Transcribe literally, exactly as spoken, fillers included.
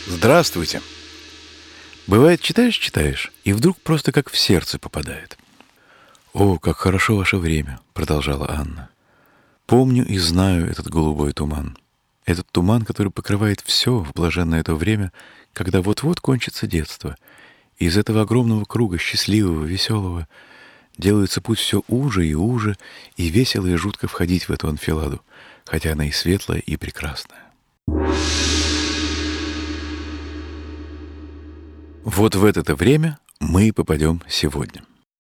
Здравствуйте. Бывает, читаешь-читаешь, и вдруг просто как в сердце попадает. «О, как хорошо ваше время», — продолжала Анна. «Помню и знаю этот голубой туман. Этот туман, который покрывает все в блаженное то время, когда вот-вот кончится детство. И из этого огромного круга, счастливого, веселого, делается путь все уже и уже, и весело и жутко входить в эту анфиладу, хотя она и светлая, и прекрасная». Вот в это время мы и попадем сегодня.